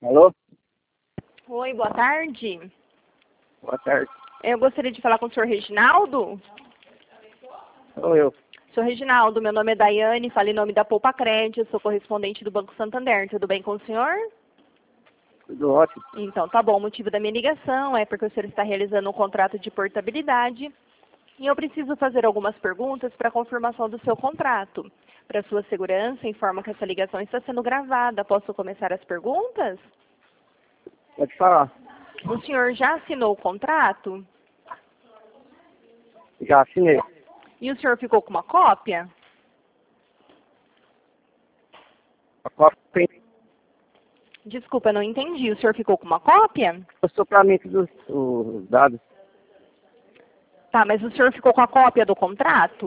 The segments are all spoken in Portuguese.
Alô? Oi, boa tarde. Boa tarde. Eu gostaria de falar com o senhor Reginaldo. Sou eu. Senhor Reginaldo, meu nome é Daiane, falo em nome da Poupa Crédito, sou correspondente do Banco Santander. Tudo bem com o senhor? Tudo ótimo. Então, tá bom. O motivo da minha ligação é porque o senhor está realizando um contrato de portabilidade e eu preciso fazer algumas perguntas para confirmação do seu contrato. Para sua segurança, informo que essa ligação está sendo gravada. Posso começar as perguntas? Pode falar. O senhor já assinou o contrato? Já assinei. E o senhor ficou com uma cópia? A cópia Desculpa, eu não entendi. O senhor ficou com uma cópia? postou para mim todos os dados. Tá, mas o senhor ficou com a cópia do contrato?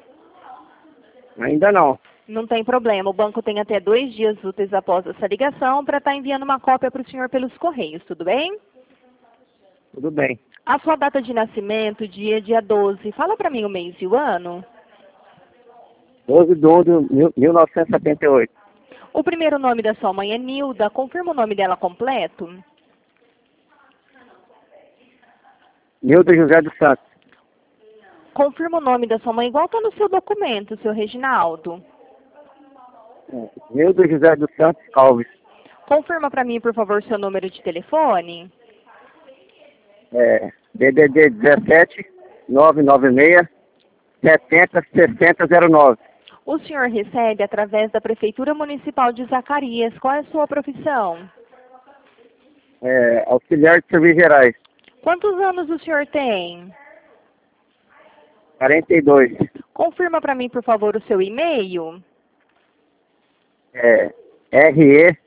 Ainda não. Não tem problema. O banco tem até 2 dias úteis após essa ligação para estar enviando uma cópia para o senhor pelos correios, tudo bem? Tudo bem. A sua data de nascimento, dia 12. Fala para mim o mês e o ano. 12 de 11 de 1978. O primeiro nome da sua mãe é Nilda. Confirma o nome dela completo. Nildo José dos Santos. Confirma o nome da sua mãe igual está no seu documento, seu Reginaldo. Nildo José dos Santos Alves. Confirma para mim, por favor, seu número de telefone. DDD 17 996 70 6009. O senhor recebe através da Prefeitura Municipal de Zacarias. Qual é a sua profissão? Auxiliar de Serviços Gerais. Quantos anos o senhor tem? 42. Confirma para mim, por favor, o seu e-mail. RE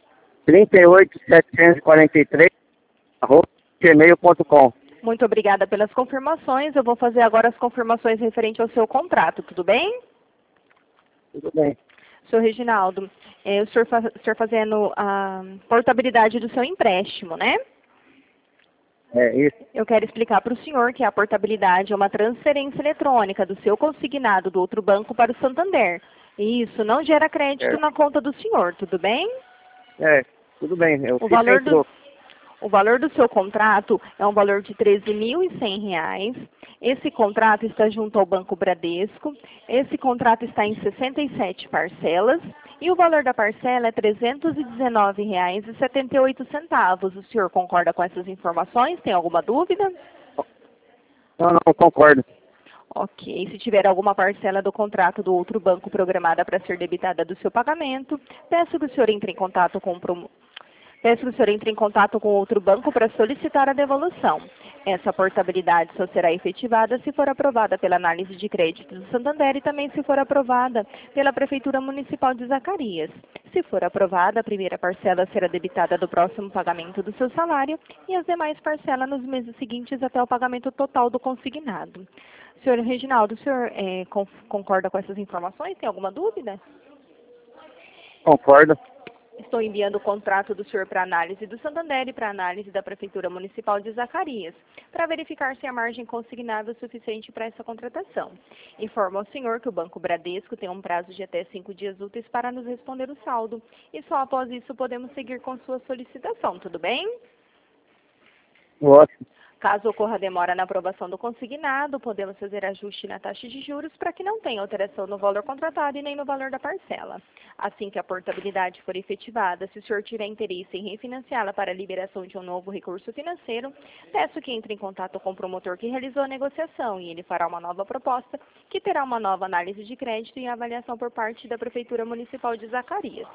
38743 @gmail.com. Muito obrigada pelas confirmações. Eu vou fazer agora as confirmações referentes ao seu contrato, tudo bem? Tudo bem. Senhor Reginaldo, o senhor fazendo a portabilidade do seu empréstimo, né? Isso. Eu quero explicar para o senhor que a portabilidade é uma transferência eletrônica do seu consignado do outro banco para o Santander. E isso não gera crédito na conta do senhor, tudo bem? Tudo bem. Eu O fiz o valor do seu contrato é um valor de R$ 13.100. Esse contrato está junto ao Banco Bradesco. Esse contrato está em 67 parcelas. E o valor da parcela é R$ 319,78. O senhor concorda com essas informações? Tem alguma dúvida? Não, concordo. Ok. Se tiver alguma parcela do contrato do outro banco programada para ser debitada do seu pagamento, peço que o senhor entre em contato com outro banco para solicitar a devolução. Essa portabilidade só será efetivada se for aprovada pela análise de crédito do Santander e também se for aprovada pela Prefeitura Municipal de Zacarias. Se for aprovada, a primeira parcela será debitada do próximo pagamento do seu salário e as demais parcelas nos meses seguintes até o pagamento total do consignado. Senhor Reginaldo, o senhor concorda com essas informações? Tem alguma dúvida? Concordo. Estou enviando o contrato do senhor para análise do Santander e para análise da Prefeitura Municipal de Zacarias, para verificar se a margem consignada é suficiente para essa contratação. Informo ao senhor que o Banco Bradesco tem um prazo de até 5 dias úteis para nos responder o saldo, e só após isso podemos seguir com sua solicitação, tudo bem? Ótimo. Caso ocorra demora na aprovação do consignado, podemos fazer ajuste na taxa de juros para que não tenha alteração no valor contratado e nem no valor da parcela. Assim que a portabilidade for efetivada, se o senhor tiver interesse em refinanciá-la para a liberação de um novo recurso financeiro, peço que entre em contato com o promotor que realizou a negociação e ele fará uma nova proposta, que terá uma nova análise de crédito e avaliação por parte da Prefeitura Municipal de Zacarias.